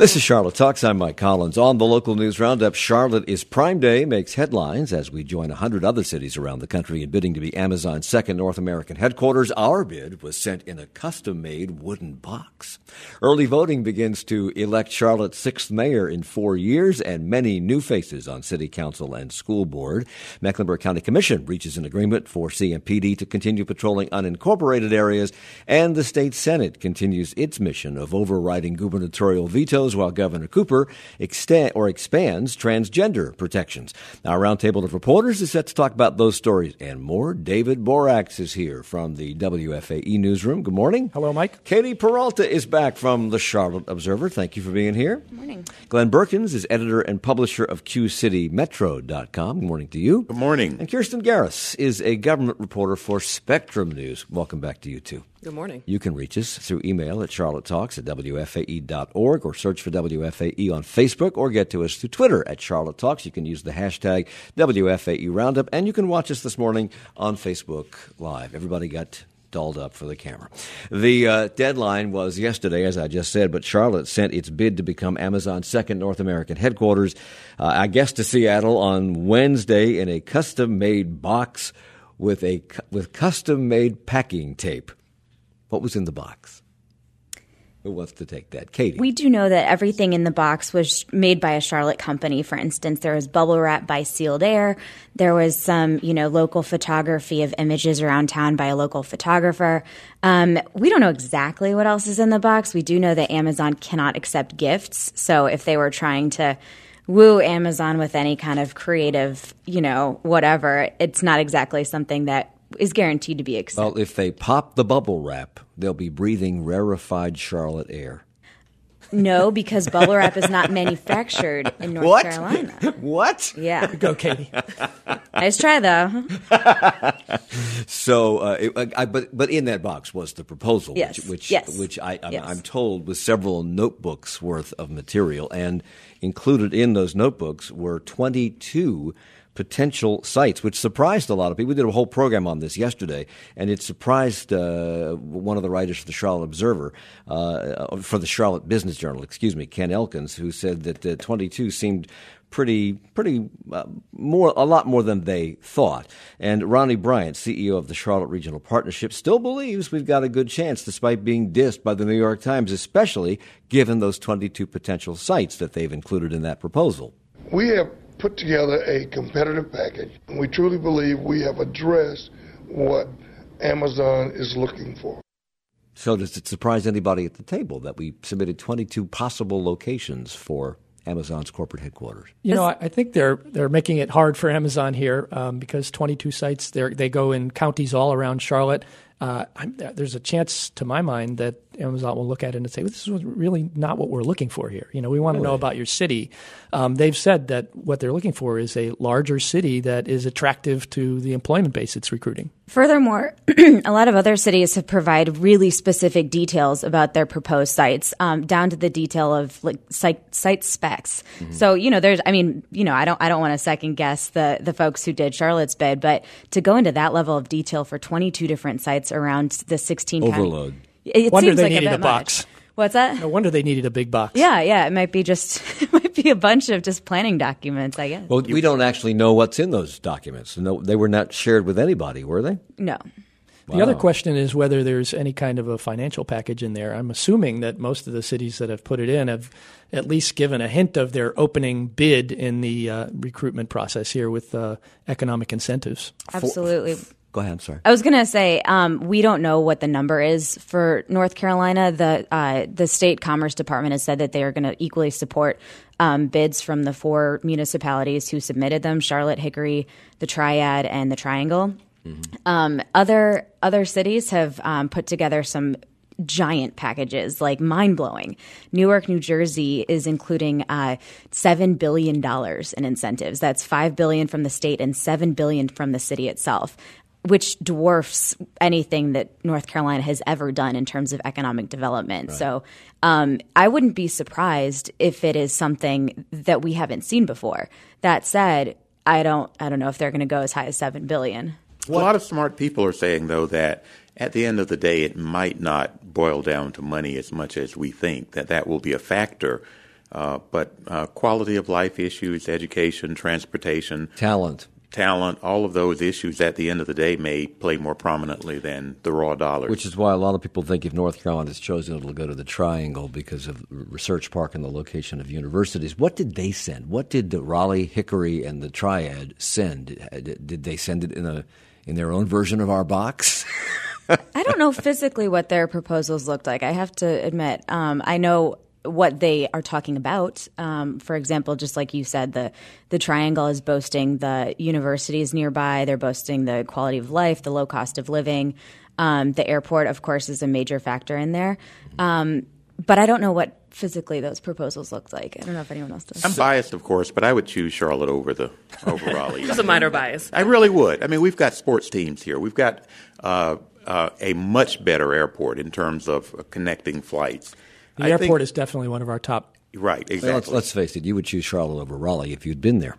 This is Charlotte Talks. I'm Mike Collins. On the local news roundup, Charlotte is Prime Day, makes headlines as we join 100 other cities around the country in bidding to be Amazon's second North American headquarters. Our bid was sent in a custom-made wooden box. Early voting begins to elect Charlotte's sixth mayor in 4 years and many new faces on city council and school board. Mecklenburg County Commission reaches an agreement for CMPD to continue patrolling unincorporated areas, and the state Senate continues its mission of overriding gubernatorial vetoes while Governor Cooper expands transgender protections. Our roundtable of reporters is set to talk about those stories and more. David Borax is here from the WFAE newsroom. Good morning. Hello, Mike. Katie Peralta is back from the Charlotte Observer. Thank you for being here. Good morning. Glenn Berkins is editor and publisher of QCityMetro.com. Good morning to you. Good morning. And Kirsten Garris is a government reporter for Spectrum News. Welcome back to you, too. Good morning. You can reach us through email at charlottetalks@wfae.org or search for WFAE on Facebook or get to us through Twitter at Charlotte Talks. You can use the hashtag WFAE Roundup, and you can watch us this morning on Facebook Live. Everybody got dolled up for the camera. The deadline was yesterday, as I just said, but Charlotte sent its bid to become Amazon's second North American headquarters, I guess, to Seattle on Wednesday in a custom-made box with custom-made packing tape. What was in the box? Who wants to take that? Katie. We do know that everything in the box was made by a Charlotte company. For instance, there was bubble wrap by Sealed Air. There was some, local photography of images around town by a local photographer. We don't know exactly what else is in the box. We do know that Amazon cannot accept gifts. So if they were trying to woo Amazon with any kind of creative, whatever, it's not exactly something that is guaranteed to be accepted. Well, if they pop the bubble wrap, they'll be breathing rarefied Charlotte air. No, because bubble wrap is not manufactured in North Carolina. What? Yeah. Go, Katie. Nice try, though. So, but in that box was the proposal, Yes. which I'm told was several notebooks worth of material, and included in those notebooks were 22 potential sites, which surprised a lot of people. We did a whole program on this yesterday, and it surprised one of the writers for the Charlotte Observer, for the Charlotte Business Journal, Ken Elkins, who said that 22 seemed a lot more than they thought. And Ronnie Bryant, CEO of the Charlotte Regional Partnership, still believes we've got a good chance despite being dissed by the New York Times, especially given those 22 potential sites that they've included in that proposal. We have put together a competitive package, and we truly believe we have addressed what Amazon is looking for. So does it surprise anybody at the table that we submitted 22 possible locations for Amazon's corporate headquarters? I think they're making it hard for Amazon here because 22 sites, they go in counties all around Charlotte. There's a chance, to my mind, that Amazon will look at it and say, this is really not what we're looking for here. We want to know about your city. They've said that what they're looking for is a larger city that is attractive to the employment base it's recruiting. Furthermore, a lot of other cities have provided really specific details about their proposed sites, down to the detail of site specs. Mm-hmm. So, I don't want to second guess the folks who did Charlotte's bid, but to go into that level of detail for 22 different sites around the 16 overload. It wonder seems they like needed a a box. Much. What's that? No wonder they needed a big box. Yeah. It might be a bunch of just planning documents, I guess. Well, we don't actually know what's in those documents. No, they were not shared with anybody, were they? No. The other question is whether there's any kind of a financial package in there. I'm assuming that most of the cities that have put it in have at least given a hint of their opening bid in the recruitment process here with economic incentives. Absolutely. Go ahead, I'm sorry. I was going to say, we don't know what the number is for North Carolina. The state commerce department has said that they are going to equally support bids from the 4 municipalities who submitted them: Charlotte, Hickory, the Triad, and the Triangle. Mm-hmm. Other cities have put together some giant packages, like mind-blowing. Newark, New Jersey is including $7 billion in incentives. That's $5 billion from the state and $7 billion from the city itself, which dwarfs anything that North Carolina has ever done in terms of economic development. Right. So I wouldn't be surprised if it is something that we haven't seen before. That said, I don't know if they're going to go as high as $7 billion. A lot of smart people are saying, though, that at the end of the day, it might not boil down to money as much as we think, that will be a factor But quality of life issues, education, transportation, talent, all of those issues at the end of the day may play more prominently than the raw dollars. Which is why a lot of people think if North Carolina is chosen, it'll go to the Triangle because of Research Park and the location of universities. What did they send? What did the Raleigh, Hickory, and the Triad send? Did they send it in their own version of our box? I don't know physically what their proposals looked like. I have to admit, I know what they are talking about. For example, just like you said, the Triangle is boasting the universities nearby. They're boasting the quality of life, the low cost of living. The airport, of course, is a major factor in there. But I don't know what physically those proposals looked like. I don't know if anyone else does. I'm biased, of course, but I would choose Charlotte over Raleigh. Just a minor bias. I really would. I mean, we've got sports teams here. We've got a much better airport in terms of connecting flights. The airport is definitely one of our top. Right, exactly. Well, let's face it, you would choose Charlotte over Raleigh if you'd been there.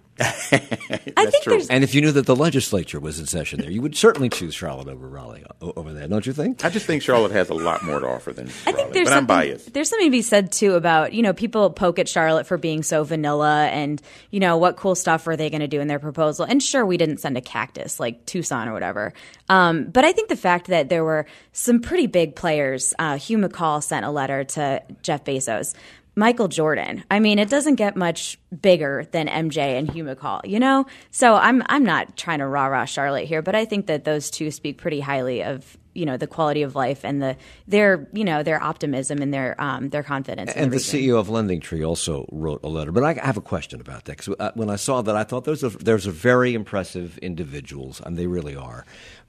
That's true. And if you knew that the legislature was in session there, you would certainly choose Charlotte over Raleigh over there, don't you think? I just think Charlotte has a lot more to offer than Raleigh, but I'm biased. There's something to be said, too, about, people poke at Charlotte for being so vanilla and, what cool stuff are they going to do in their proposal? And sure, we didn't send a cactus like Tucson or whatever. But I think the fact that there were some pretty big players, Hugh McCall sent a letter to Jeff Bezos. Michael Jordan. I mean, it doesn't get much bigger than MJ and Hugh McCall, So I'm not trying to rah-rah Charlotte here, but I think that those two speak pretty highly of, the quality of life and their optimism and their confidence. And the CEO of LendingTree also wrote a letter. But I have a question about that because when I saw that, I thought those are very impressive individuals, and they really are.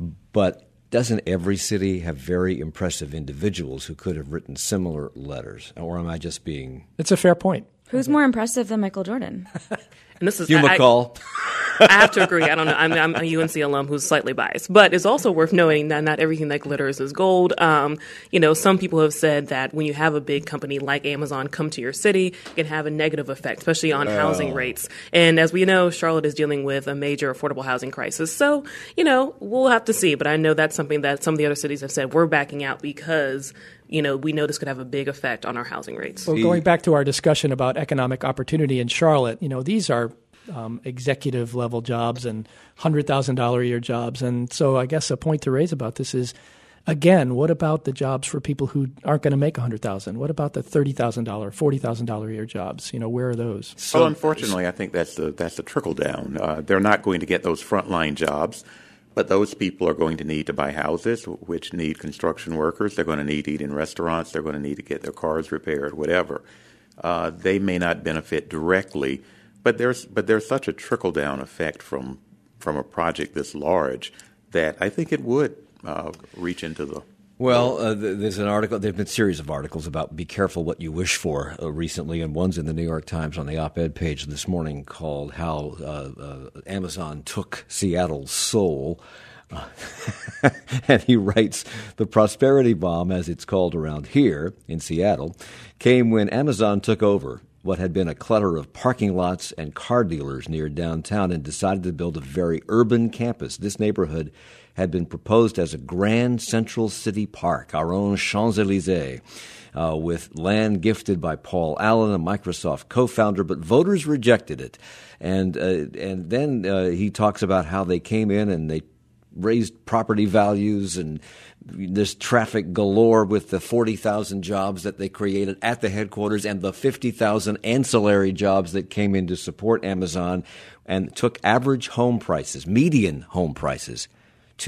But doesn't every city have very impressive individuals who could have written similar letters? Or am I just being... It's a fair point. Who's more impressive than Michael Jordan? And this is Hugh McCall. I have to agree. I don't know. I'm a UNC alum who's slightly biased, but it's also worth noting that not everything that glitters is gold. Some people have said that when you have a big company like Amazon come to your city, it can have a negative effect, especially on housing rates. And as we know, Charlotte is dealing with a major affordable housing crisis. So, we'll have to see. But I know that's something that some of the other cities have said we're backing out because we know this could have a big effect on our housing rates. Well, going back to our discussion about economic opportunity in Charlotte, these are executive level jobs and $100,000 a year jobs. And so I guess a point to raise about this is, again, what about the jobs for people who aren't going to make $100,000? What about the $30,000, $40,000 a year jobs? Where are those? Well, unfortunately, I think that's the trickle down. They're not going to get those frontline jobs. But those people are going to need to buy houses, which need construction workers. They're going to need to eat in restaurants. They're going to need to get their cars repaired, whatever. They may not benefit directly, but there's such a trickle-down effect from a project this large that I think it would reach into the... Well, there's an article. There have been a series of articles about be careful what you wish for recently, and one's in the New York Times on the op-ed page this morning called How Amazon Took Seattle's Soul. And he writes, the prosperity bomb, as it's called around here in Seattle, came when Amazon took over what had been a clutter of parking lots and car dealers near downtown and decided to build a very urban campus. This neighborhood had been proposed as a grand central city park, our own Champs-Élysées, with land gifted by Paul Allen, a Microsoft co-founder, but voters rejected it. And then he talks about how they came in and they raised property values and this traffic galore with the 40,000 jobs that they created at the headquarters and the 50,000 ancillary jobs that came in to support Amazon and took average home prices, median home prices, to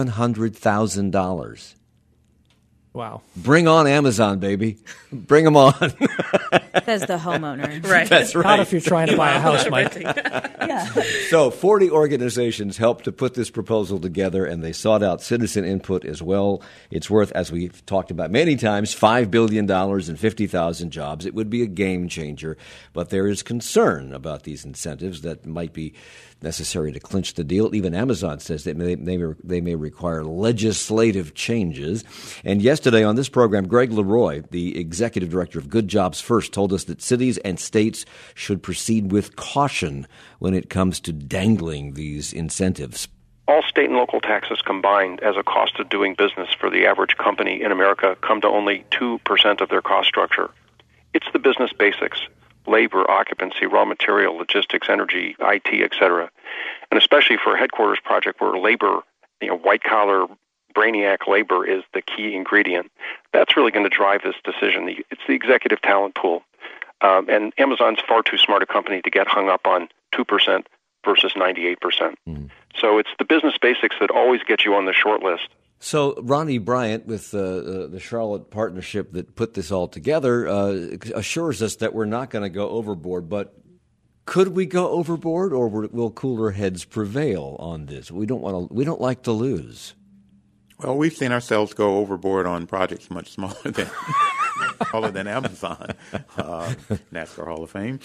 $700,000. Wow. Bring on Amazon, baby. Bring them on. Says the homeowner. Right. That's right. Not if you're trying to buy a house, Mike. Yeah. So 40 organizations helped to put this proposal together, and they sought out citizen input as well. It's worth, as we've talked about many times, $5 billion and 50,000 jobs. It would be a game changer, but there is concern about these incentives that might be necessary to clinch the deal. Even Amazon says that they may require legislative changes. And yesterday on this program, Greg Leroy, the executive director of Good Jobs First, told us that cities and states should proceed with caution when it comes to dangling these incentives. All state and local taxes combined as a cost of doing business for the average company in America come to only 2% of their cost structure. It's the business basics. labor, occupancy, raw material, logistics, energy, IT, et cetera. And especially for a headquarters project where labor, white-collar, brainiac labor is the key ingredient, that's really going to drive this decision. It's the executive talent pool. And Amazon's far too smart a company to get hung up on 2% versus 98%. So it's the business basics that always get you on the short list. So Ronnie Bryant with the Charlotte partnership that put this all together assures us that we're not going to go overboard. But could we go overboard, or will cooler heads prevail on this? We don't like to lose. Well, we've seen ourselves go overboard on projects much smaller than Amazon, NASCAR Hall of Fame.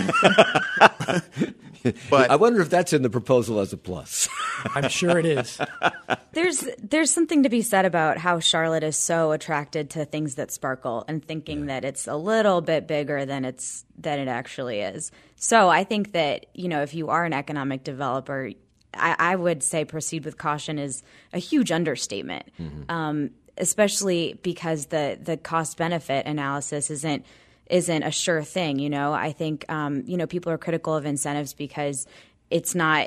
But I wonder if that's in the proposal as a plus. I'm sure it is. There's something to be said about how Charlotte is so attracted to things that sparkle and thinking that it's a little bit bigger than it actually is. So I think that, if you are an economic developer, I would say proceed with caution is a huge understatement, especially because the cost benefit analysis isn't a sure thing. I think people are critical of incentives because it's not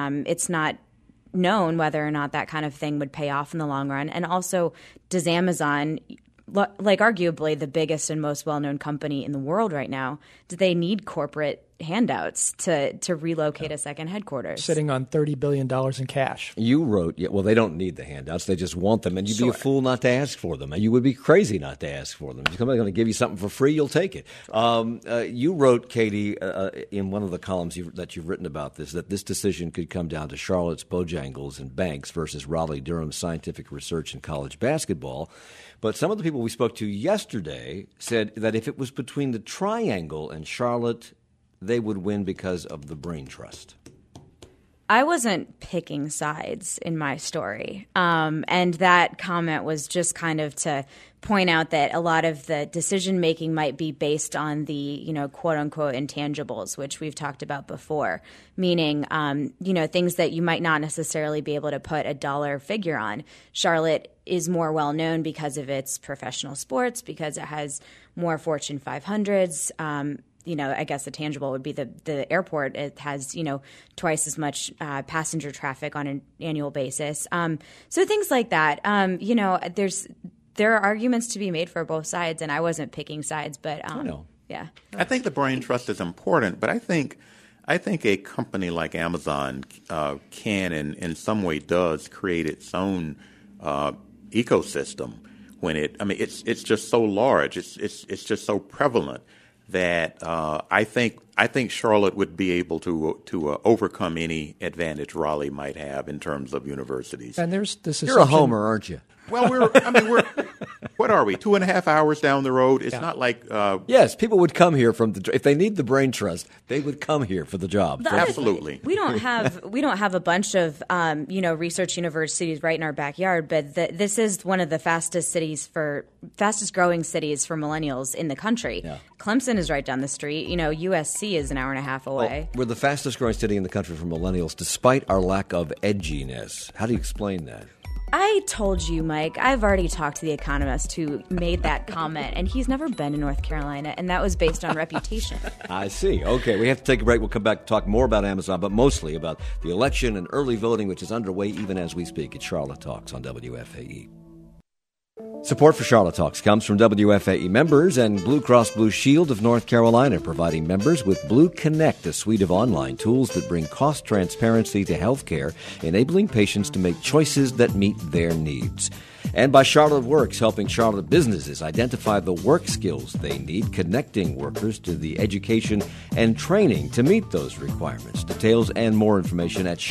known whether or not that kind of thing would pay off in the long run. And also, does Amazon, like arguably the biggest and most well-known company in the world right now, do they need corporate handouts to relocate a second headquarters? Sitting on $30 billion in cash. You wrote, well, they don't need the handouts. They just want them. And you'd be a fool not to ask for them. And you would be crazy not to ask for them. If somebody's going to give you something for free, you'll take it. You wrote, Katie, in one of the columns that you've written about this, that this decision could come down to Charlotte's Bojangles and Banks versus Raleigh-Durham's Scientific Research in college basketball. But some of the people we spoke to yesterday said that if it was between the Triangle and Charlotte, they would win because of the brain trust. I wasn't picking sides in my story. And that comment was just kind of to point out that a lot of the decision-making might be based on the, quote-unquote intangibles, which we've talked about before, meaning, things that you might not necessarily be able to put a dollar figure on. Charlotte is more well-known because of its professional sports, because it has more Fortune 500s. I guess the tangible would be the airport. It has, twice as much passenger traffic on an annual basis. So things like that. There are arguments to be made for both sides, and I wasn't picking sides, but yeah. I think the brain trust is important, but I think a company like Amazon can and in some way does create its own ecosystem when it's just so large. It's just so prevalent that I think Charlotte would be able to overcome any advantage Raleigh might have in terms of universities. And there's this You're a homer, aren't you? Well, we're what are we, 2.5 hours down the road? It's not like yes, people would come here if they need the brain trust, they would come here for the job. Absolutely. We don't have a bunch of research universities right in our backyard, but this is one of the fastest growing cities for millennials in the country. Yeah. Clemson is right down the street. USC is an hour and a half away. Well, we're the fastest growing city in the country for millennials, despite our lack of edginess. How do you explain that? I told you, Mike, I've already talked to the economist who made that comment, and he's never been to North Carolina, and that was based on reputation. I see. Okay, we have to take a break. We'll come back to talk more about Amazon, but mostly about the election and early voting, which is underway even as we speak. It's Charlotte Talks on WFAE. Support for Charlotte Talks comes from WFAE members and Blue Cross Blue Shield of North Carolina, providing members with Blue Connect, a suite of online tools that bring cost transparency to healthcare, enabling patients to make choices that meet their needs. And by Charlotte Works, helping Charlotte businesses identify the work skills they need, connecting workers to the education and training to meet those requirements. Details and more information at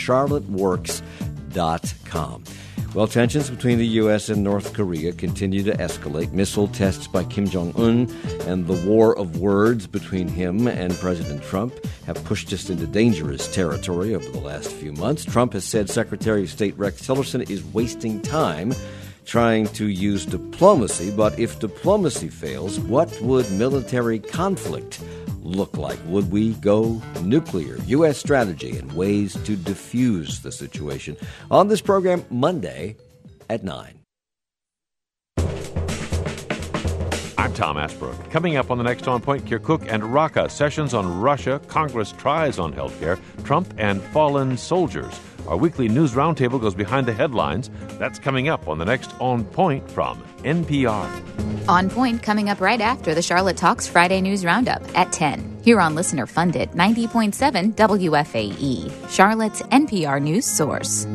charlotteworks.com. Well, tensions between the U.S. and North Korea continue to escalate. Missile tests by Kim Jong-un and the war of words between him and President Trump have pushed us into dangerous territory over the last few months. Trump has said Secretary of State Rex Tillerson is wasting time trying to use diplomacy. But if diplomacy fails, what would military conflict look like? Would we go nuclear? U.S. strategy and ways to defuse the situation. On this program, Monday at 9. I'm Tom Asbrook. Coming up on the next On Point, Kirkuk and Raqqa, sessions on Russia, Congress tries on healthcare, Trump and fallen soldiers. Our weekly news roundtable goes behind the headlines. That's coming up on the next On Point from NPR. On Point coming up right after the Charlotte Talks Friday News Roundup at 10. Here on listener-funded 90.7 WFAE, Charlotte's NPR news source.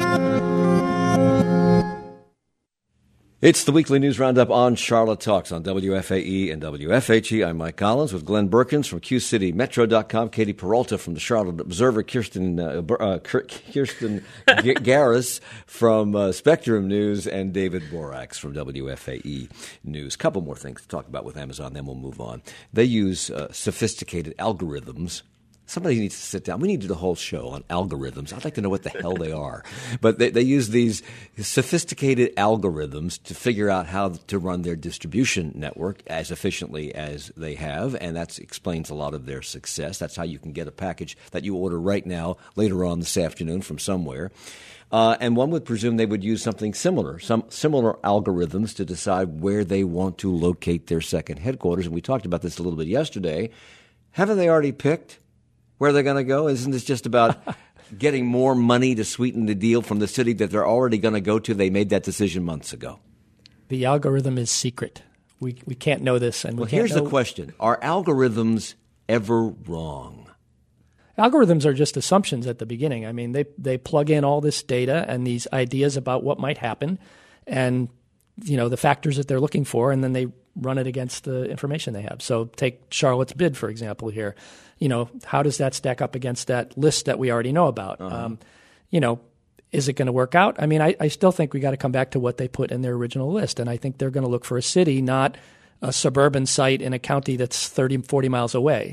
It's the weekly news roundup on Charlotte Talks on WFAE and WFHE. I'm Mike Collins with Glenn Berkins from QCityMetro.com, Katie Peralta from the Charlotte Observer, Kirsten Garris from Spectrum News, and David Borax from WFAE News. Couple more things to talk about with Amazon, then we'll move on. They use sophisticated algorithms. Somebody needs to sit down. We need to do the whole show on algorithms. I'd like to know what the hell they are. But they use these sophisticated algorithms to figure out how to run their distribution network as efficiently as they have, and that explains a lot of their success. That's how you can get a package that you order right now, later on this afternoon from somewhere. And one would presume they would use something similar, some similar algorithms to decide where they want to locate their second headquarters. And we talked about this a little bit yesterday. Haven't they already picked where they're going to go? Isn't this just about getting more money to sweeten the deal from the city that they're already going to go to? They made that decision months ago. The algorithm is secret. We can't know this. And here's the question. Are algorithms ever wrong? Algorithms are just assumptions at the beginning. I mean, they plug in all this data and these ideas about what might happen and, the factors that they're looking for, and then they run it against the information they have. So take Charlotte's bid, for example, here. How does that stack up against that list that we already know about? Uh-huh. Is it going to work out? I mean, I still think we got to come back to what they put in their original list. And I think they're going to look for a city, not a suburban site in a county that's 30, 40 miles away.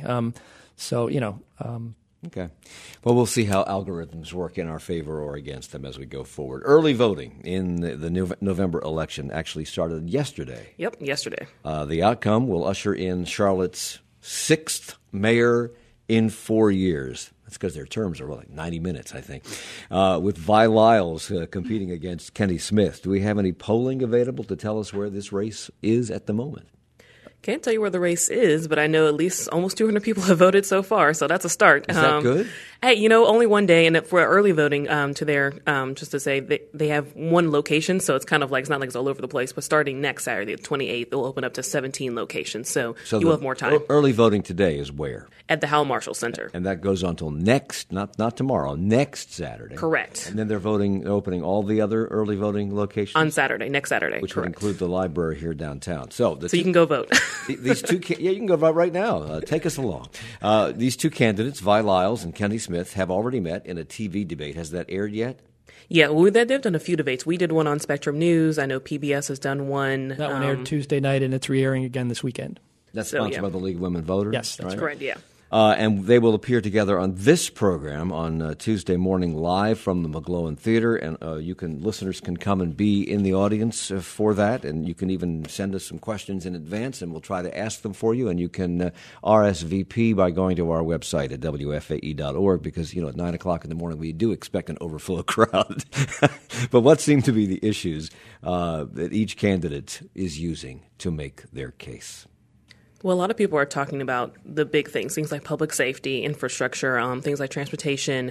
Okay. Well, we'll see how algorithms work in our favor or against them as we go forward. Early voting in the November election actually started yesterday. Yep, yesterday. The outcome will usher in Charlotte's sixth mayor in 4 years. That's because their terms are like 90 minutes, I think. With Vi Lyles competing against Kenny Smith. Do we have any polling available to tell us where this race is at the moment? Can't tell you where the race is, but I know at least almost 200 people have voted so far, so that's a start. Is that good? Hey, only one day, and for early voting, just to say, they have one location, so it's kind of like, it's not like it's all over the place, but starting next Saturday, the 28th, they'll open up to 17 locations, so you will have more time. Early voting today is where? At the Howell Marshall Center. And that goes on until not tomorrow, next Saturday. Correct. And then they're opening all the other early voting locations? On Saturday, next Saturday. Which correct. would include the library here downtown. So you can go vote. These two, you can go vote right now. Take us along. These two candidates, Vi Lyles and Kenny Smith, have already met in a TV debate. Has that aired yet? Yeah, they've done a few debates. We did one on Spectrum News. I know PBS has done one. That one aired Tuesday night, and it's re-airing again this weekend. That's sponsored by the League of Women Voters? Yes, that's right? Correct, yeah. And they will appear together on this program on Tuesday morning live from the McGlowan Theater. And listeners can come and be in the audience for that. And you can even send us some questions in advance, and we'll try to ask them for you. And you can RSVP by going to our website at WFAE.org because, at 9 o'clock in the morning, we do expect an overflow crowd. But what seem to be the issues that each candidate is using to make their case? Well, a lot of people are talking about the big things like public safety, infrastructure, things like transportation,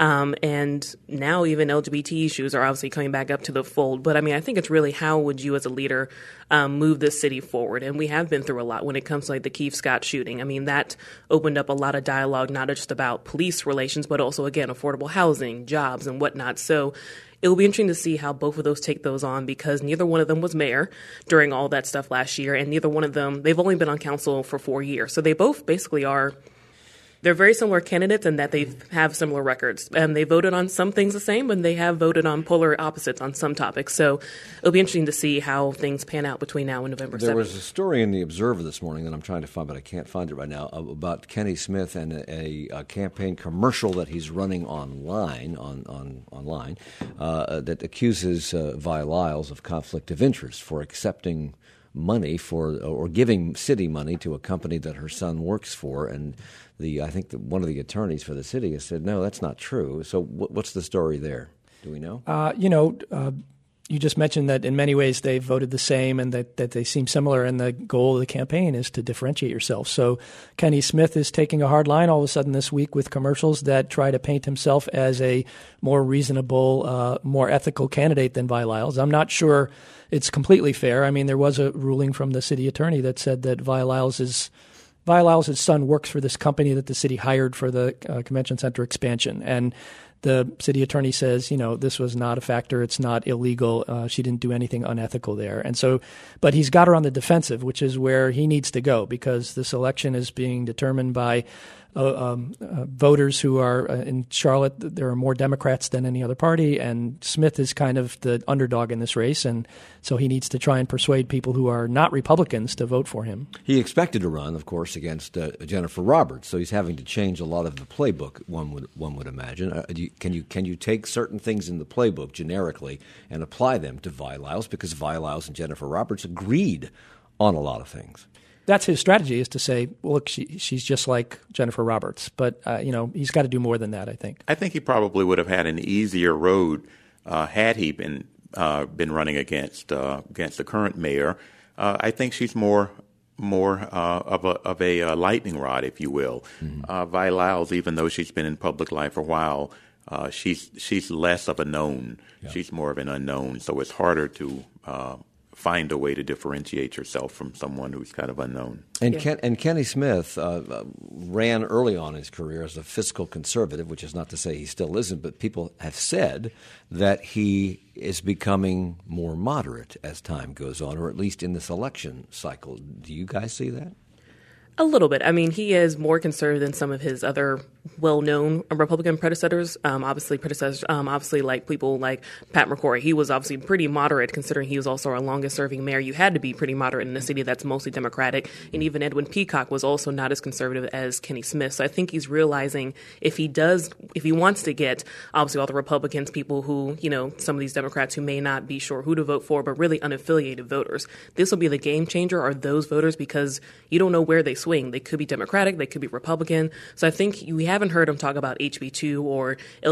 and now even LGBT issues are obviously coming back up to the fold. But, I think it's really how would you as a leader move this city forward? And we have been through a lot when it comes to the Keith Scott shooting. That opened up a lot of dialogue, not just about police relations, but also, again, affordable housing, jobs, and whatnot. So it will be interesting to see how both of those take those on because neither one of them was mayor during all that stuff last year, and neither one of them, they've only been on council for 4 years. So they both basically they're very similar candidates in that they have similar records. And they voted on some things the same, and they have voted on polar opposites on some topics. So it'll be interesting to see how things pan out between now and November 7th. There was a story in the Observer this morning that I'm trying to find, but I can't find it right now, about Kenny Smith and a campaign commercial that he's running online that accuses Vi Lyles of conflict of interest for accepting money or giving city money to a company that her son works for, and I think one of the attorneys for the city has said no, that's not true. So what's the story there? Do we know? You just mentioned that in many ways they voted the same and that they seem similar, and the goal of the campaign is to differentiate yourself. So Kenny Smith is taking a hard line all of a sudden this week with commercials that try to paint himself as a more reasonable, more ethical candidate than Vi Lyles. I'm not sure it's completely fair. I mean, there was a ruling from the city attorney that said that Vi Lyles' son works for this company that the city hired for the convention center expansion. And the city attorney says, this was not a factor. It's not illegal. She didn't do anything unethical there. And so, but he's got her on the defensive, which is where he needs to go, because this election is being determined by voters who are in Charlotte. There are more Democrats than any other party, and Smith is kind of the underdog in this race, and so he needs to try and persuade people who are not Republicans to vote for him. He expected to run, of course, against Jennifer Roberts, so he's having to change a lot of the playbook. One would imagine. Can you take certain things in the playbook generically and apply them to Vi Lyles, because Vi Lyles and Jennifer Roberts agreed on a lot of things? That's his strategy, is to say, well, look, she's just like Jennifer Roberts. But, he's got to do more than that, I think. I think he probably would have had an easier road had he been running against the current mayor. I think she's more of a lightning rod, if you will. Mm-hmm. Vi Lyles, even though she's been in public life for a while, she's less of a known. Yeah. She's more of an unknown, so it's harder to find a way to differentiate yourself from someone who's kind of unknown. And Kenny Smith ran early on in his career as a fiscal conservative, which is not to say he still isn't, but people have said that he is becoming more moderate as time goes on, or at least in this election cycle. Do you guys see that? A little bit. I mean, he is more conservative than some of his other well-known Republican predecessors. Obviously, like people like Pat McCrory. He was obviously pretty moderate, considering he was also our longest-serving mayor. You had to be pretty moderate in a city that's mostly Democratic. And even Edwin Peacock was also not as conservative as Kenny Smith. So I think he's realizing if he wants to get, obviously, all the Republicans, people who, some of these Democrats who may not be sure who to vote for, but really unaffiliated voters, this will be the game changer, are those voters, because you don't know where they swing. They could be Democratic, they could be Republican. So I think we haven't heard him talk about HB2 or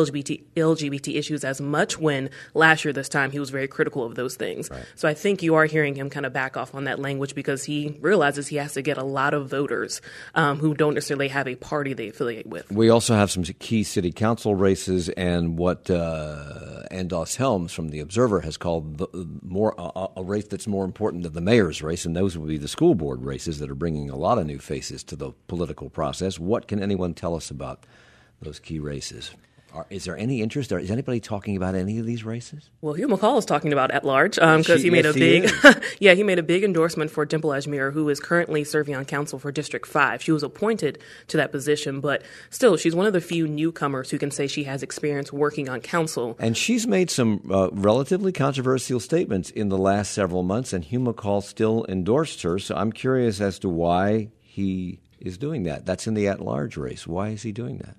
LGBT issues as much, when last year this time he was very critical of those things. Right. So I think you are hearing him kind of back off on that language, because he realizes he has to get a lot of voters who don't necessarily have a party they affiliate with. We also have some key city council races, and what Andos Helms from The Observer has called a race that's more important than the mayor's race, and those would be the school board races that are bringing a lot of new faces to the political process. What can anyone tell us about those key races? Is there any interest? Is anybody talking about any of these races? Well, Hugh McCall is talking about at large, because he made a big, he made a big endorsement for Dimple Ajmir, who is currently serving on council for District 5. She was appointed to that position, but still, she's one of the few newcomers who can say she has experience working on council. And she's made some relatively controversial statements in the last several months, and Hugh McCall still endorsed her. So I'm curious as to why he is doing that. That's in the at-large race. Why is he doing that?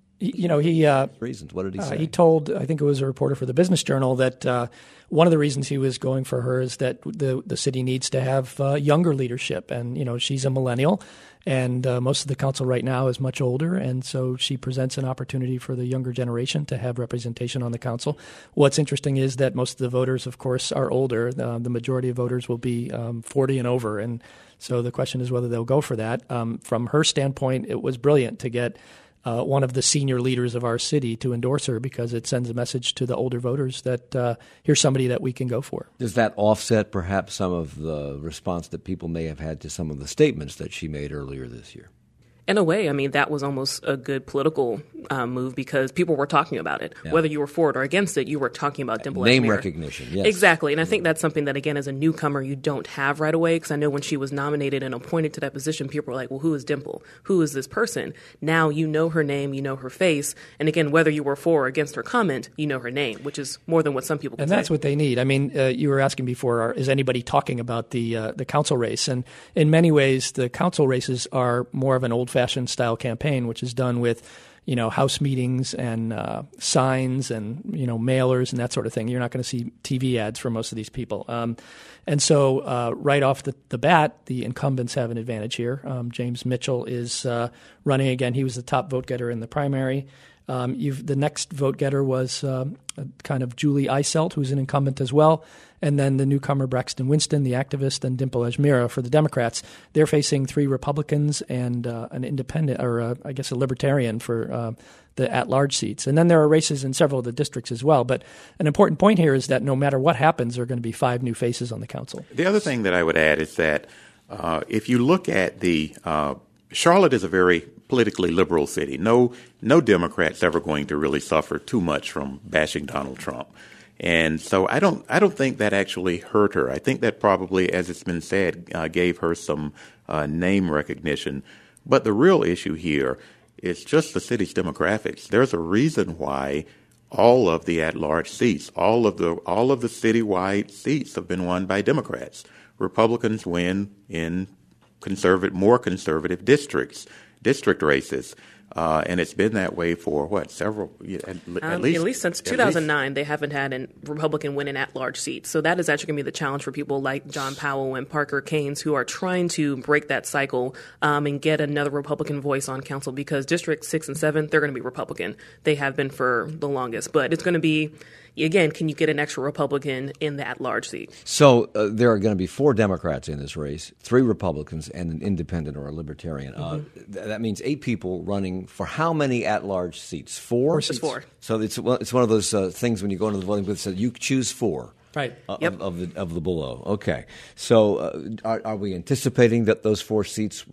Reasons. What did he say? He told, I think it was a reporter for the Business Journal, that one of the reasons he was going for her is that the city needs to have younger leadership. And, she's a millennial, and most of the council right now is much older. And so she presents an opportunity for the younger generation to have representation on the council. What's interesting is that most of the voters, of course, are older. The majority of voters will be 40 and over. And so the question is whether they'll go for that. From her standpoint, it was brilliant to get one of the senior leaders of our city to endorse her, because it sends a message to the older voters that here's somebody that we can go for. Does that offset perhaps some of the response that people may have had to some of the statements that she made earlier this year? In a way, I mean, that was almost a good political move, because people were talking about it. Yeah. Whether you were for it or against it, you were talking about Dimple Ajmir. Name recognition, yes. Exactly. And I think that's something that, again, as a newcomer, you don't have right away. Because I know when she was nominated and appointed to that position, people were like, well, who is Dimple? Who is this person? Now you know her name, you know her face. And again, whether you were for or against her comment, you know her name, which is more than what some people can say. And that's what they need. I mean, you were asking before, is anybody talking about the council race? And in many ways, the council races are more of an old-fashioned style campaign, which is done with, house meetings and signs and, mailers and that sort of thing. You're not going to see TV ads for most of these people. And so right off the bat, the incumbents have an advantage here. James Mitchell is running again. He was the top vote getter in the primary. The next vote getter was kind of Julie Eiselt, who's an incumbent as well, and then the newcomer Braxton Winston, the activist, and Dimple Ajmira for the Democrats. They're facing 3 Republicans and an independent, or I guess a libertarian for the at-large seats. And then there are races in several of the districts as well. But an important point here is that no matter what happens, there are going to be 5 new faces on the council. The other thing that I would add is that if you look at Charlotte is a very politically liberal city. No Democrat's ever going to really suffer too much from bashing Donald Trump. And so I don't think that actually hurt her. I think that probably, as it's been said, gave her some name recognition. But the real issue here is just the city's demographics. There's a reason why all of the at-large seats, all of the citywide seats have been won by Democrats. Republicans win in more conservative district races. And it's been that way for at least since 2009, they haven't had a Republican win an at-large seat. So that is actually going to be the challenge for people like John Powell and Parker Keynes, who are trying to break that cycle and get another Republican voice on council, because District 6 and 7, they're going to be Republican. They have been for the longest. But it's going to be, again, can you get an extra Republican in the at-large seat? So there are going to be 4 Democrats in this race, 3 Republicans, and an independent or a libertarian. That means 8 people running for how many at-large seats? 4? Just 4. So it's one of those things when you go into the voting booth, so you choose 4. Right. Of the below. Okay. So are we anticipating that those 4 seats,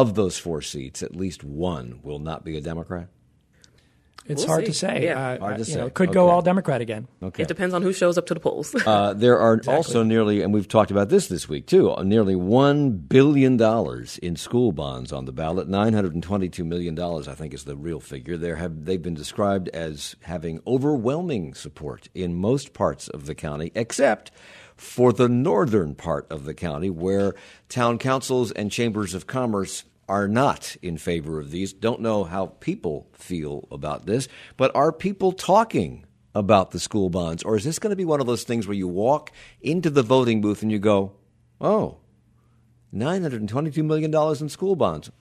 at least one will not be a Democrat? It's hard to say. Yeah. Hard to say. It could go all Democrat again. Okay. It depends on who shows up to the polls. There are also nearly, and we've talked about this week too, nearly $1 billion in school bonds on the ballot. $922 million, I think, is the real figure. They've been described as having overwhelming support in most parts of the county, except for the northern part of the county, where town councils and chambers of commerce are not in favor of these. Don't know how people feel about this, but are people talking about the school bonds? Or is this going to be one of those things where you walk into the voting booth and you go, oh, $922 million in school bonds.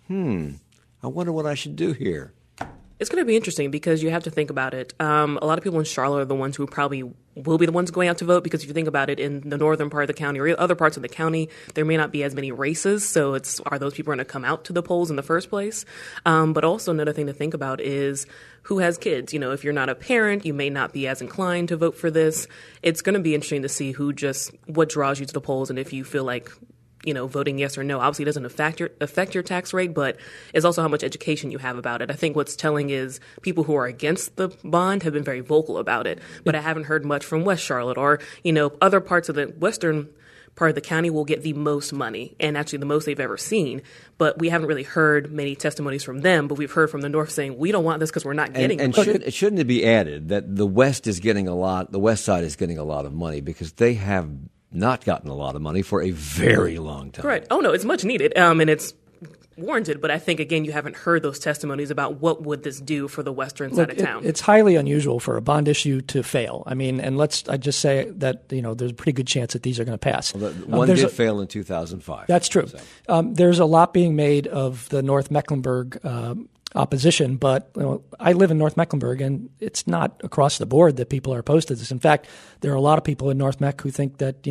I wonder what I should do here. It's going to be interesting because you have to think about it. A lot of people in Charlotte are the ones who probably will be the ones going out to vote, because if you think about it, in the northern part of the county or other parts of the county, there may not be as many races. So are those people going to come out to the polls in the first place? But also another thing to think about is who has kids. If you're not a parent, you may not be as inclined to vote for this. It's going to be interesting to see what draws you to the polls, and if you feel like voting yes or no obviously doesn't affect your tax rate, but it's also how much education you have about it. I think what's telling is people who are against the bond have been very vocal about it, but I haven't heard much from West Charlotte or, other parts of the western part of the county will get the most money, and actually the most they've ever seen. But we haven't really heard many testimonies from them, but we've heard from the north saying, we don't want this because we're not getting it. And shouldn't it be added that the west side is getting a lot of money, because they have not gotten a lot of money for a very long time. Correct. Oh, no, it's much needed, and it's warranted. But I think, again, you haven't heard those testimonies about what would this do for the western side of town. It's highly unusual for a bond issue to fail. I mean, and I just say that, there's a pretty good chance that these are going to pass. Well, one did fail in 2005. That's true. So. There's a lot being made of the North Mecklenburg opposition, but I live in North Mecklenburg, and it's not across the board that people are opposed to this. In fact, there are a lot of people in North Meck who think that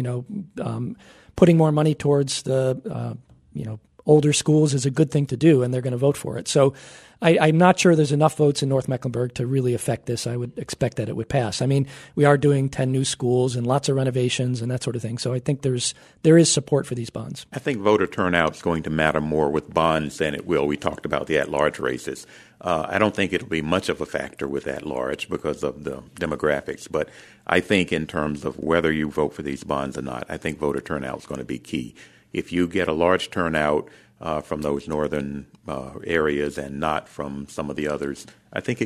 putting more money towards the older schools is a good thing to do, and they're going to vote for it. So I'm not sure there's enough votes in North Mecklenburg to really affect this. I would expect that it would pass. I mean, we are doing 10 new schools and lots of renovations and that sort of thing. So I think there is support for these bonds. I think voter turnout is going to matter more with bonds than it will. We talked about the at-large races. I don't think it'll be much of a factor with at-large because of the demographics. But I think in terms of whether you vote for these bonds or not, I think voter turnout is going to be key. If you get a large turnout from those northern areas and not from some of the others, I think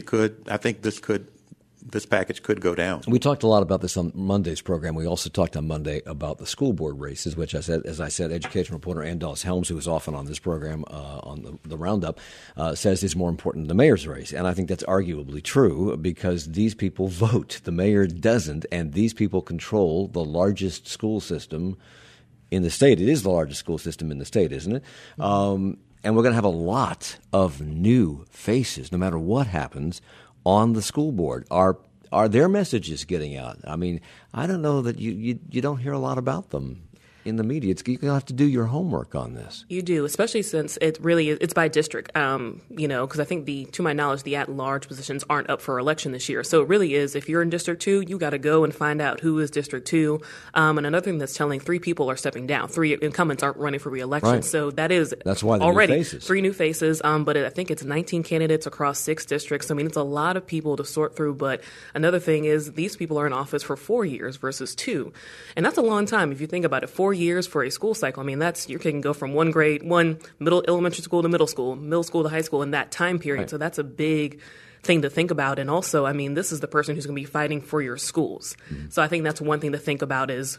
this package could go down. We talked a lot about this on Monday's program. We also talked on Monday about the school board races, which as I said, education reporter Ann Dulles Helms, who is often on this program on the Roundup, says is more important than the mayor's race. And I think that's arguably true, because these people vote. The mayor doesn't, and these people control the largest school system in the state. It is the largest school system in the state, isn't it? And we're going to have a lot of new faces, no matter what happens, on the school board. Are their messages getting out? I mean, I don't know that you don't hear a lot about them in the media. You're going to have to do your homework on this. You do, especially since it's by district, because I think to my knowledge, the at-large positions aren't up for election this year. So it really is, if you're in District 2, you got to go and find out who is District 2. And another thing that's telling, 3 people are stepping down. 3 incumbents aren't running for re-election. Right. So that's why already new faces. 3 new faces. But I think it's 19 candidates across 6 districts. I mean, it's a lot of people to sort through. But another thing is these people are in office for 4 years versus 2. And that's a long time if you think about it. 4 years for a school cycle. I mean, you can go from one middle elementary school to middle school to high school in that time period. Right. So that's a big thing to think about. And also, I mean, this is the person who's going to be fighting for your schools. Mm-hmm. So I think that's one thing to think about is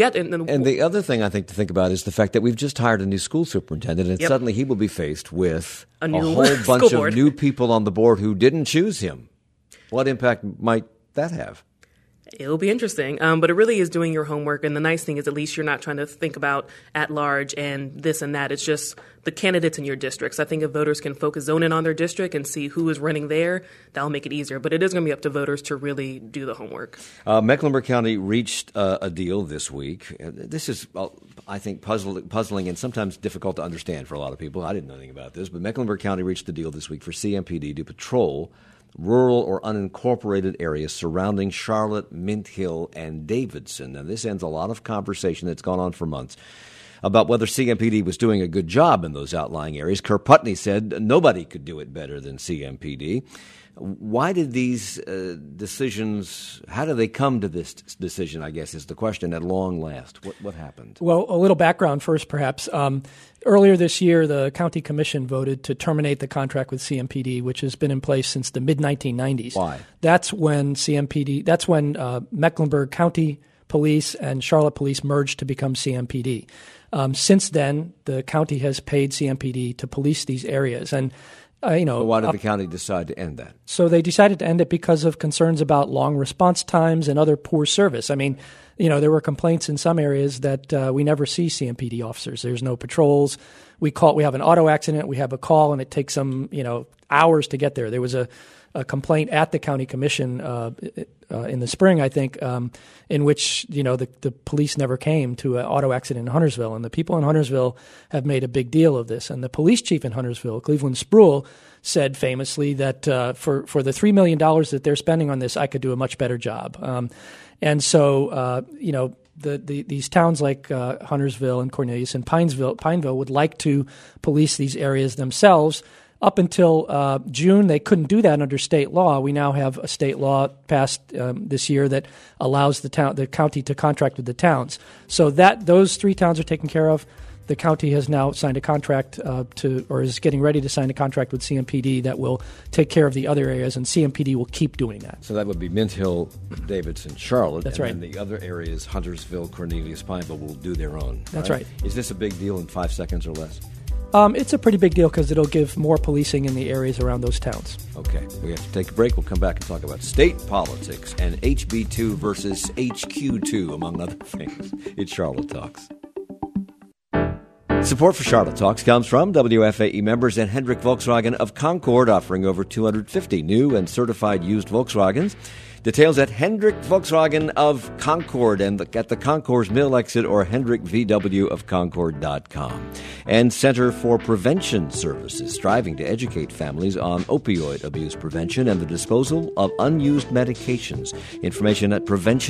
and the other thing I think to think about is the fact that we've just hired a new school superintendent, and suddenly he will be faced with a whole bunch of new people on the board who didn't choose him. What impact might that have? It'll be interesting, but it really is doing your homework. And the nice thing is at least you're not trying to think about at large and this and that. It's just the candidates in your districts. I think if voters can zone in on their district and see who is running there, that'll make it easier. But it is going to be up to voters to really do the homework. Mecklenburg County reached a deal this week. This is, I think, puzzling and sometimes difficult to understand for a lot of people. I didn't know anything about this, but Mecklenburg County reached a deal this week for CMPD to patrol rural or unincorporated areas surrounding Charlotte, Mint Hill, and Davidson. Now, this ends a lot of conversation that's gone on for months about whether CMPD was doing a good job in those outlying areas. Kerr Putney said nobody could do it better than CMPD. Why did these decisions, how do they come to this decision, I guess, is the question at long last. What happened? Well, a little background first, perhaps. Earlier this year, the county commission voted to terminate the contract with CMPD, which has been in place since the mid-1990s. Why? That's when Mecklenburg County Police and Charlotte Police merged to become CMPD. Since then, the county has paid CMPD to police these areas. And but why did the county decide to end that? So they decided to end it because of concerns about long response times and other poor service. I mean, there were complaints in some areas that we never see CMPD officers. There's no patrols. We have an auto accident, we have a call, and it takes them, hours to get there. There was a complaint at the county commission in the spring, I think, in which the police never came to an auto accident in Huntersville, and the people in Huntersville have made a big deal of this. And the police chief in Huntersville, Cleveland Spruill, said famously that for the $3 million that they're spending on this, I could do a much better job. And so these towns like Huntersville and Cornelius and Pineville would like to police these areas themselves. Up until June, they couldn't do that under state law. We now have a state law passed this year that allows the county to contract with the towns. So those 3 towns are taken care of. The county has now signed a contract is getting ready to sign a contract with CMPD that will take care of the other areas, and CMPD will keep doing that. So that would be Mint Hill, Davidson, Charlotte. That's right. And then the other areas, Huntersville, Cornelius, Pineville, will do their own. That's right. Is this a big deal in 5 seconds or less? It's a pretty big deal because it'll give more policing in the areas around those towns. Okay. We have to take a break. We'll come back and talk about state politics and HB2 versus HQ2, among other things. It's Charlotte Talks. Support for Charlotte Talks comes from WFAE members and Hendrick Volkswagen of Concord, offering over 250 new and certified used Volkswagens. Details at Hendrick Volkswagen of Concord and at the Concourse Mill exit or HendrickVWofConcord.com. And Center for Prevention Services, striving to educate families on opioid abuse prevention and the disposal of unused medications. Information at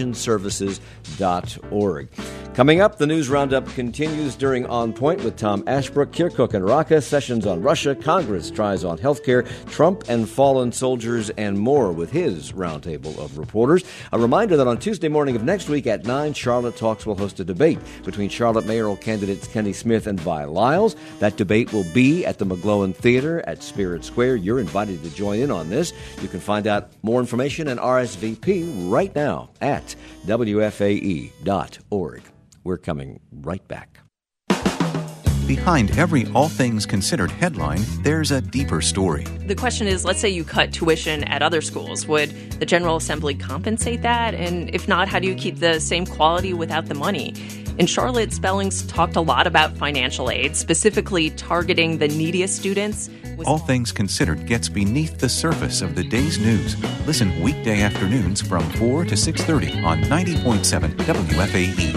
preventionservices.org. Coming up, the News Roundup continues during On Point with Tom Ashbrook, Kirkuk and Raqqa, sessions on Russia, Congress tries on healthcare, Trump and fallen soldiers, and more with his roundtable of reporters. A reminder that on Tuesday morning of next week at 9, Charlotte Talks will host a debate between Charlotte mayoral candidates Kenny Smith and Vi Lyles. That debate will be at the McGlowan Theater at Spirit Square. You're invited to join in on this. You can find out more information and RSVP right now at WFAE.org. We're coming right back. Behind every All Things Considered headline, there's a deeper story. The question is, let's say you cut tuition at other schools. Would the General Assembly compensate that? And if not, how do you keep the same quality without the money? In Charlotte, Spellings talked a lot about financial aid, specifically targeting the neediest students. All Things Considered gets beneath the surface of the day's news. Listen weekday afternoons from 4 to 6:30 on 90.7 WFAE.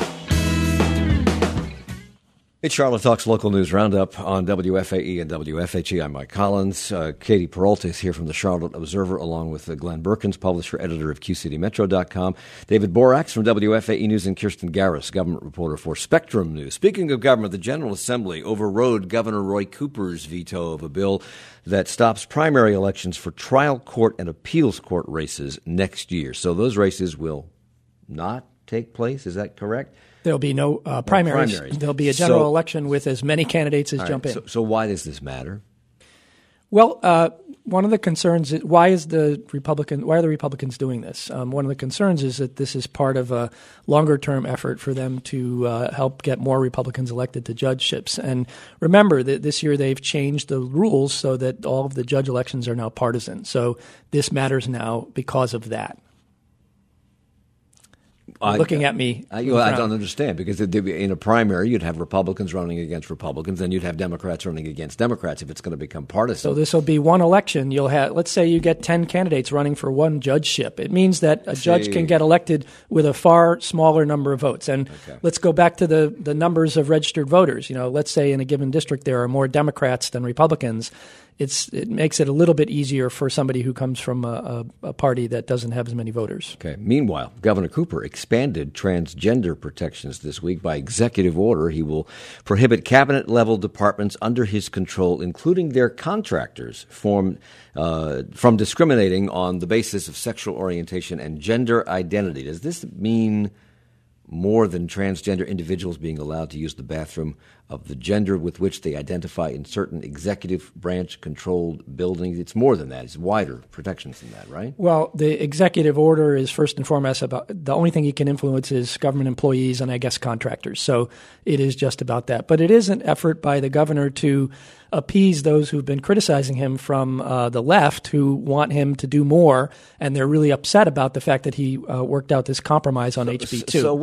It's Charlotte Talks Local News Roundup on WFAE and WFHE. I'm Mike Collins. Katie Peralta is here from the Charlotte Observer, along with Glenn Berkins, publisher, editor of QCityMetro.com, David Borax from WFAE News, and Kirsten Garris, government reporter for Spectrum News. Speaking of government, the General Assembly overrode Governor Roy Cooper's veto of a bill that stops primary elections for trial court and appeals court races next year. So those races will not take place. Is that correct? There'll be no primaries. There'll be a general election with as many candidates as jump in. So why does this matter? Well, one of the concerns is why are the Republicans doing this? One of the concerns is that this is part of a longer-term effort for them to help get more Republicans elected to judgeships. And remember that this year they've changed the rules so that all of the judge elections are now partisan. So this matters now because of that. Looking at me. I don't understand, because in a primary, you'd have Republicans running against Republicans, and you'd have Democrats running against Democrats if it's going to become partisan. So this will be one election. You'll have, let's say you get 10 candidates running for one judgeship. It means that a judge can get elected with a far smaller number of votes. And let's go back to the numbers of registered voters. Let's say in a given district there are more Democrats than Republicans. It makes it a little bit easier for somebody who comes from a party that doesn't have as many voters. Okay. Meanwhile, Governor Cooper expanded transgender protections this week by executive order. He will prohibit cabinet-level departments under his control, including their contractors, from discriminating on the basis of sexual orientation and gender identity. Does this mean more than transgender individuals being allowed to use the bathroom of the gender with which they identify in certain executive branch-controlled buildings? It's more than that. It's wider protections than that, right? Well, the executive order is first and foremost about the only thing you can influence is government employees and, I guess, contractors. So it is just about that. But it is an effort by the governor to appease those who've been criticizing him from the left, who want him to do more, and they're really upset about the fact that he worked out this compromise on HB2. So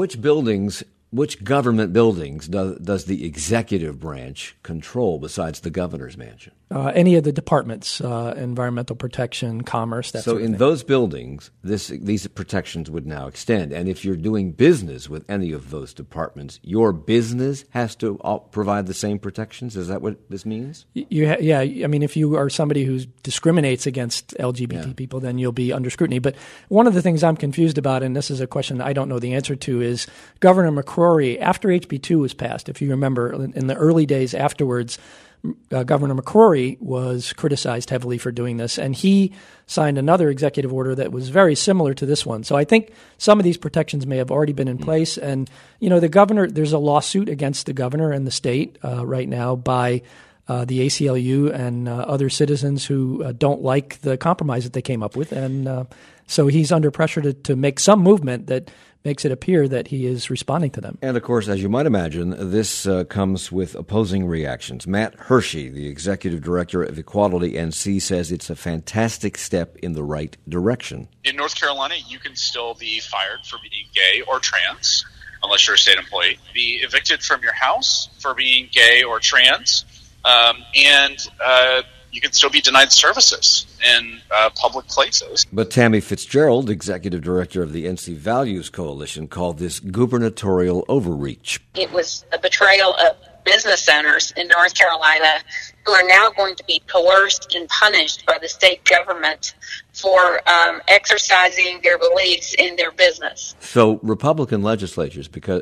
which government buildings does the executive branch control besides the governor's mansion? Any of the departments, environmental protection, commerce, that sort of thing. So in those buildings, these protections would now extend. And if you're doing business with any of those departments, your business has to provide the same protections? Is that what this means? Yeah. I mean, if you are somebody who discriminates against LGBT people, then you'll be under scrutiny. But one of the things I'm confused about, and this is a question I don't know the answer to, is Governor McCrory, after HB2 was passed, if you remember, in the early days afterwards, Governor McCrory was criticized heavily for doing this, and he signed another executive order that was very similar to this one. So I think some of these protections may have already been in place. And, the governor, there's a lawsuit against the governor and the state right now by the ACLU and other citizens who don't like the compromise that they came up with. And so he's under pressure to make some movement that makes it appear that he is responding to them. And, of course, as you might imagine, this comes with opposing reactions. Matt Hershey, the executive director of Equality NC, says it's a fantastic step in the right direction. In North Carolina, you can still be fired for being gay or trans, unless you're a state employee, be evicted from your house for being gay or trans, and you can still be denied services in public places. But Tammy Fitzgerald, executive director of the NC Values Coalition, called this gubernatorial overreach. It was a betrayal of business owners in North Carolina who are now going to be coerced and punished by the state government for exercising their beliefs in their business. So Republican legislators, because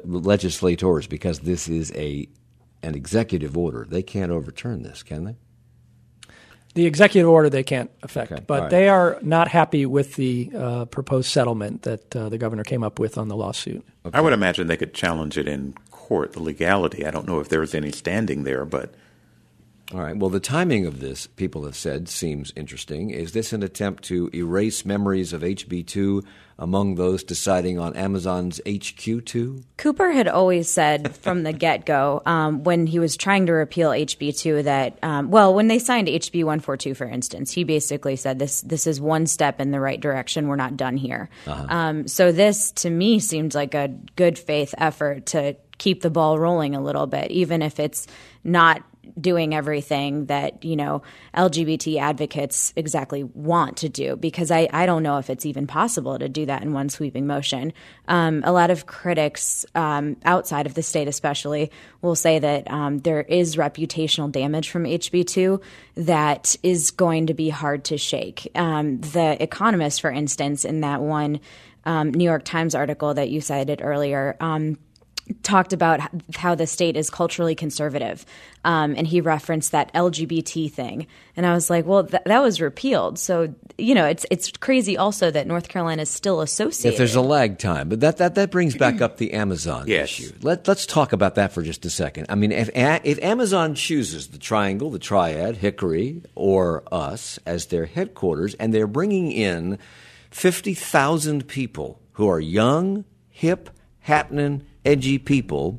this is an executive order, they can't overturn this, can they? The executive order they can't affect, but they are not happy with the proposed settlement that the governor came up with on the lawsuit. Okay. I would imagine they could challenge it in court, the legality. I don't know if there's any standing there, but... All right. Well, the timing of this, people have said, seems interesting. Is this an attempt to erase memories of HB2 among those deciding on Amazon's HQ2? Cooper had always said from the get-go, when he was trying to repeal HB2, that, when they signed HB 142, for instance, he basically said this is one step in the right direction. We're not done here. So this, to me, seemed like a good faith effort to keep the ball rolling a little bit, even if it's not doing everything that, LGBT advocates exactly want to do, because I don't know if it's even possible to do that in one sweeping motion. A lot of critics outside of the state especially will say that there is reputational damage from HB2 that is going to be hard to shake. The Economist, for instance, in that one New York Times article that you cited earlier, talked about how the state is culturally conservative, and he referenced that LGBT thing, and I was like, well, that was repealed. So it's crazy also that North Carolina is still associated. If there's a lag time, but that brings back up the Amazon issue. Let's talk about that for just a second. I mean, if Amazon chooses the Triangle, the Triad, Hickory, or us as their headquarters, and they're bringing in 50,000 people who are young, hip, happening, edgy people,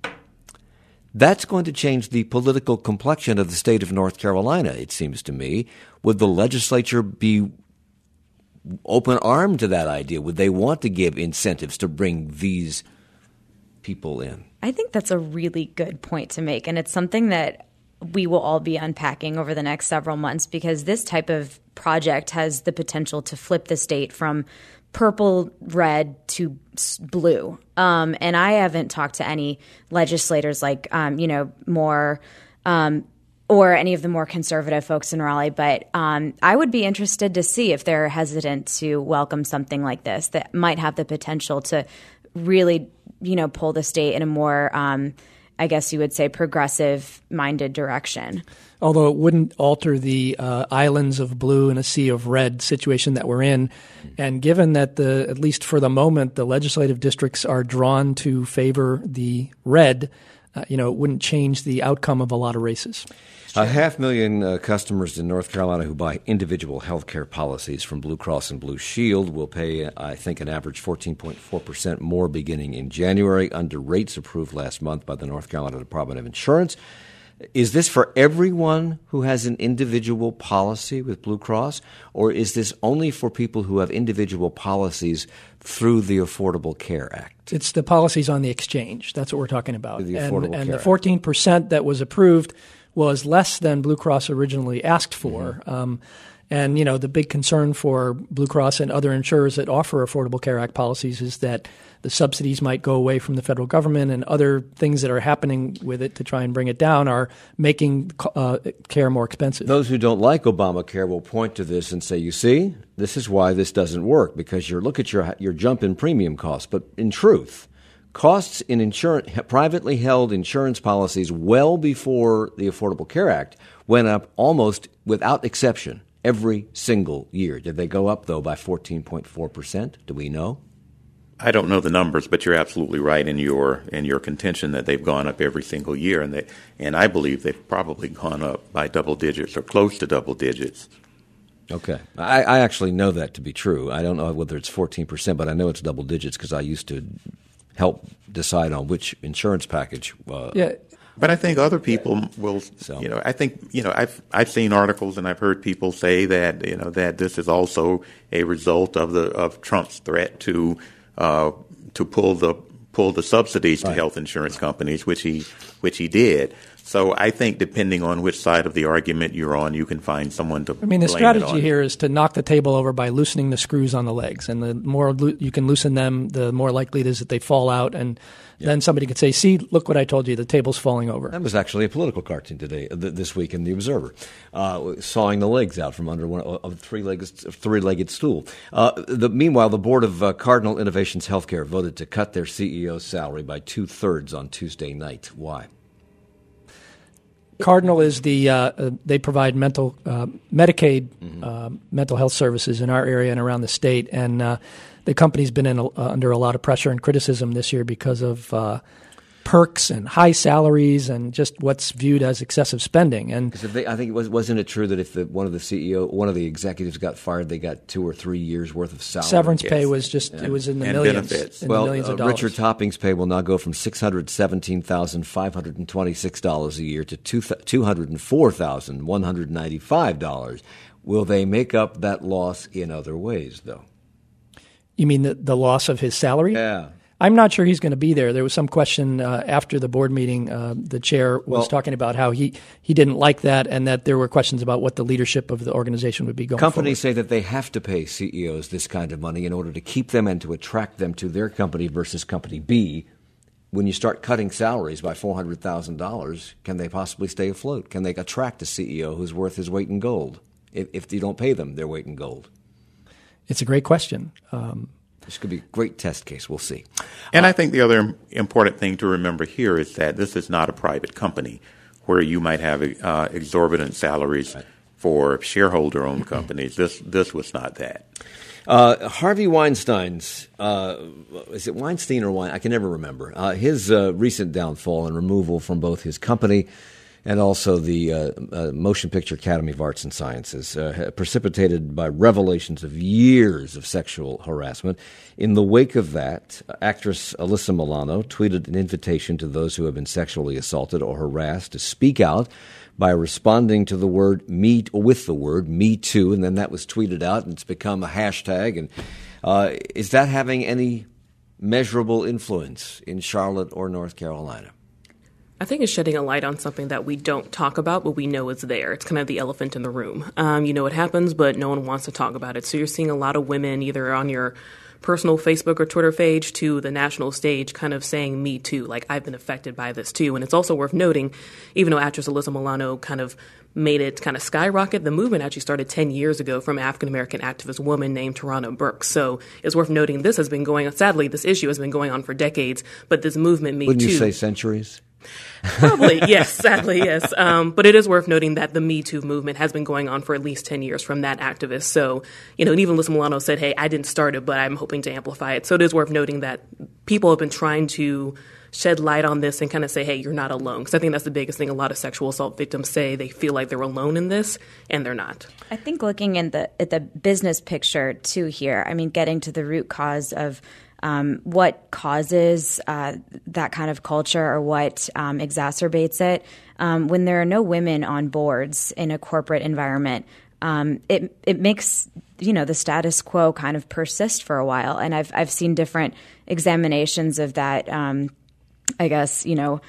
that's going to change the political complexion of the state of North Carolina, it seems to me. Would the legislature be open-armed to that idea? Would they want to give incentives to bring these people in? I think that's a really good point to make, and it's something that we will all be unpacking over the next several months, because this type of project has the potential to flip the state from purple, red to blue. And I haven't talked to any legislators more or any of the more conservative folks in Raleigh, but I would be interested to see if they're hesitant to welcome something like this that might have the potential to really, pull the state in a more, I guess you would say, progressive-minded direction. Although it wouldn't alter the islands of blue and a sea of red situation that we're in. And given that, at least for the moment, the legislative districts are drawn to favor the red, it wouldn't change the outcome of a lot of races. 500,000 customers in North Carolina who buy individual health care policies from Blue Cross and Blue Shield will pay, I think, an average 14.4% more beginning in January under rates approved last month by the North Carolina Department of Insurance. Is this for everyone who has an individual policy with Blue Cross, or is this only for people who have individual policies through the Affordable Care Act? It's the policies on the exchange. That's what we're talking about. The Affordable Care and the Act. 14% that was approved was less than Blue Cross originally asked for. Mm-hmm. And, the big concern for Blue Cross and other insurers that offer Affordable Care Act policies is that the subsidies might go away from the federal government, and other things that are happening with it to try and bring it down are making care more expensive. Those who don't like Obamacare will point to this and say, you see, this is why this doesn't work, because you look at your jump in premium costs. But in truth, costs in privately held insurance policies well before the Affordable Care Act went up almost without exception every single year. Did they go up, though, by 14.4%? Do we know? I don't know the numbers, but you're absolutely right in your contention that they've gone up every single year, and I believe they've probably gone up by double digits or close to double digits. Okay. I actually know that to be true. I don't know whether it's 14%, but I know it's double digits because I used to help decide on which insurance package. But I think other people will. I've seen articles and I've heard people say that that this is also a result of Trump's threat to pull the subsidies to health insurance companies, which he did. So I think depending on which side of the argument you're on, you can find someone to blame the it strategy on. here is to knock the table over by loosening the screws on the legs. And the more you can loosen them, the more likely it is that they fall out. And then somebody could say, see, look what I told you, the table's falling over. That was actually a political cartoon today, this week in The Observer, sawing the legs out from under a three-legged stool. Meanwhile, the board of Cardinal Innovations Healthcare voted to cut their CEO's salary by 2/3 on Tuesday night. Why? Cardinal is they provide Medicaid mental health services in our area and around the state, and the company's been under a lot of pressure and criticism this year because of perks and high salaries and just what's viewed as excessive spending. And I think wasn't it true that if one of the executives got fired, they got 2 or 3 years worth of salary? Severance pay was it was in the millions. Benefits. The millions of dollars. Richard Topping's pay will now go from $617,526 a year to $204,195. Will they make up that loss in other ways, though? You mean the loss of his salary? Yeah. I'm not sure he's going to be there. There was some question after the board meeting. The chair was talking about how he didn't like that, and that there were questions about what the leadership of the organization would be going Companies forward. say that they have to pay CEOs this kind of money in order to keep them and to attract them to their company versus company B. When you start cutting salaries by $400,000, can they possibly stay afloat? Can they attract a CEO who's worth his weight in gold if you don't pay them their weight in gold? It's a great question. This could be a great test case. We'll see. And I think the other important thing to remember here is that this is not a private company where you might have exorbitant salaries for shareholder-owned companies. This was not that. Harvey Weinstein's, is it Weinstein or Wein? I can never remember. His recent downfall and removal from both his company and also the Motion Picture Academy of Arts and Sciences, precipitated by revelations of years of sexual harassment. In the wake of that, actress Alyssa Milano tweeted an invitation to those who have been sexually assaulted or harassed to speak out by responding to the word with the word Me Too, and then that was tweeted out, and it's become a hashtag. And is that having any measurable influence in Charlotte or North Carolina? I think it's shedding a light on something that we don't talk about, but we know is there. It's kind of the elephant in the room. You know it happens, but no one wants to talk about it. So you're seeing a lot of women either on your personal Facebook or Twitter page to the national stage kind of saying Me Too, like I've been affected by this too. And it's also worth noting, even though actress Alyssa Milano kind of made it kind of skyrocket, the movement actually started 10 years ago from an African-American activist woman named Tarana Burke. So it's worth noting this has been going on, sadly, this issue has been going on for decades, but this movement Me Too. Wouldn't you say centuries? Probably, yes, sadly, yes. But it is worth noting that the Me Too movement has been going on for at least 10 years from that activist. So, and even Alyssa Milano said, hey, I didn't start it, but I'm hoping to amplify it. So it is worth noting that people have been trying to shed light on this and kind of say, hey, you're not alone. Because I think that's the biggest thing. A lot of sexual assault victims say they feel like they're alone in this, and they're not. I think looking at the business picture, too, here, I mean, getting to the root cause of what causes that kind of culture or what exacerbates it. When there are no women on boards in a corporate environment, it makes the status quo kind of persist for a while. And I've seen different examinations of that. I guess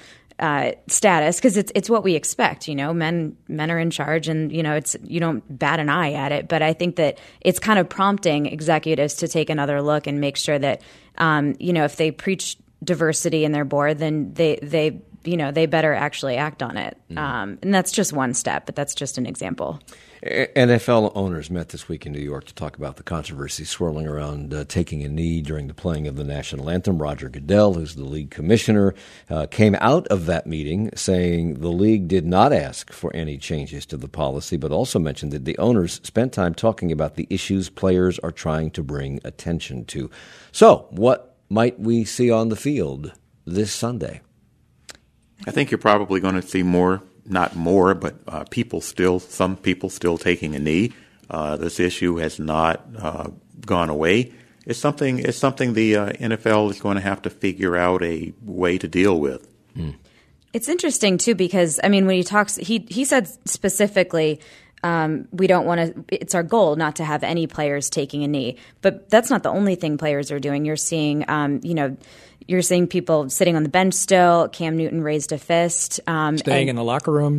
status, because it's what we expect. Men are in charge, and it's you don't bat an eye at it. But I think that it's kind of prompting executives to take another look and make sure that if they preach diversity in their board, then they better actually act on it. And that's just one step, but that's just an example. NFL owners met this week in New York to talk about the controversy swirling around taking a knee during the playing of the national anthem. Roger Goodell, who's the league commissioner, came out of that meeting saying the league did not ask for any changes to the policy, but also mentioned that the owners spent time talking about the issues players are trying to bring attention to. So, what might we see on the field this Sunday? I think you're probably going to see more. Not more, but some people still taking a knee. This issue has not gone away. It's something the NFL is going to have to figure out a way to deal with. It's interesting too because when he talks, he said specifically, we don't want to. It's our goal not to have any players taking a knee, but that's not the only thing players are doing. You're seeing, You're seeing people sitting on the bench still. Cam Newton raised a fist. Staying in the locker room.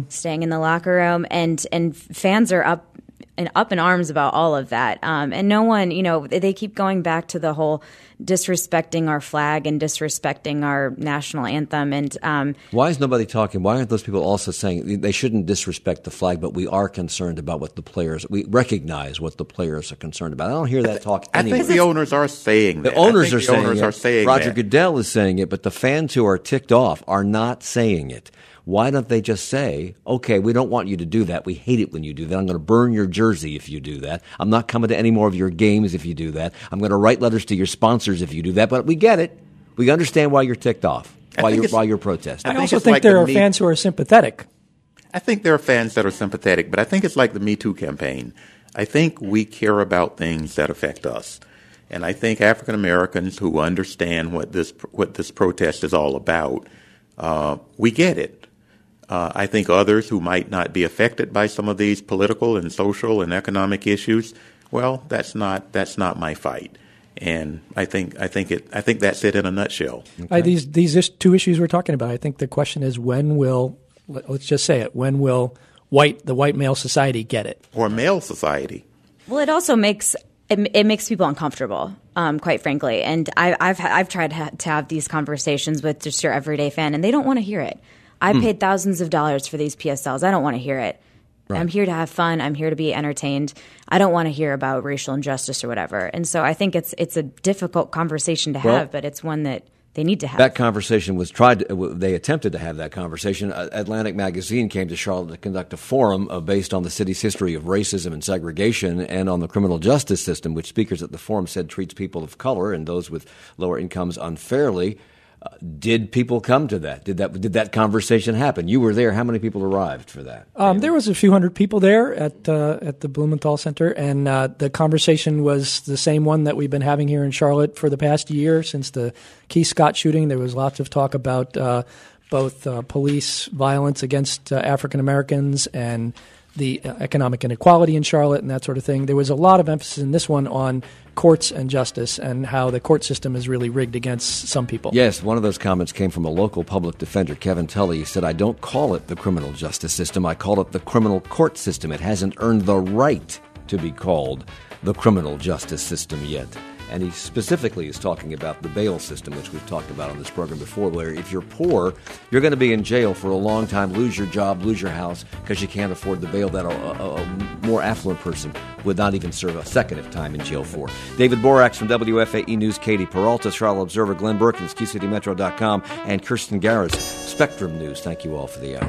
And fans are up in arms about all of that. And no one, they keep going back to the whole disrespecting our flag and disrespecting our national anthem. And why is nobody talking? Why aren't those people also saying they shouldn't disrespect the flag, but we are concerned about what the players, we recognize what the players are concerned about? I don't hear that talk anywhere. I think the owners are saying that. The owners are saying it. Roger Goodell is saying it, but the fans who are ticked off are not saying it. Why don't they just say, okay, we don't want you to do that. We hate it when you do that. I'm going to burn your jersey if you do that. I'm not coming to any more of your games if you do that. I'm going to write letters to your sponsors if you do that. But we get it. We understand why you're ticked off, why you're protesting. I also think there are fans who are sympathetic. I think there are fans that are sympathetic, but I think it's like the Me Too campaign. I think we care about things that affect us. And I think African Americans who understand what this protest is all about, we get it. I think others who might not be affected by some of these political and social and economic issues, well, that's not my fight. And I think that's it in a nutshell. Okay. These two issues we're talking about, I think the question is let's just say it, when will the white male society get it? Or male society. Well, it also makes people uncomfortable, quite frankly. And I've tried to have these conversations with just your everyday fan, and they don't want to hear it. I paid thousands of dollars for these PSLs. I don't want to hear it. Right. I'm here to have fun. I'm here to be entertained. I don't want to hear about racial injustice or whatever. And so I think it's a difficult conversation to have, but it's one that they need to have. That conversation was they attempted to have that conversation. Atlantic Magazine came to Charlotte to conduct a forum based on the city's history of racism and segregation and on the criminal justice system, which speakers at the forum said treats people of color and those with lower incomes unfairly. Did people come to that? Did that conversation happen? You were there. How many people arrived for that? There was a few hundred people there at the Blumenthal Center, and the conversation was the same one that we've been having here in Charlotte for the past year since the Keith Scott shooting. There was lots of talk about both police violence against African Americans and the economic inequality in Charlotte and that sort of thing. There was a lot of emphasis in this one on courts and justice and how the court system is really rigged against some people. Yes, one of those comments came from a local public defender, Kevin Tully. He said, I don't call it the criminal justice system. I call it the criminal court system. It hasn't earned the right to be called the criminal justice system yet. And he specifically is talking about the bail system, which we've talked about on this program before, where if you're poor, you're going to be in jail for a long time, lose your job, lose your house, because you can't afford the bail that a more affluent person would not even serve a second of time in jail for. David Borax from WFAE News, Katie Peralta, Charlotte Observer, Glenn Burkins, KeyCityMetro.com, and Kirsten Garris, Spectrum News. Thank you all for the hour.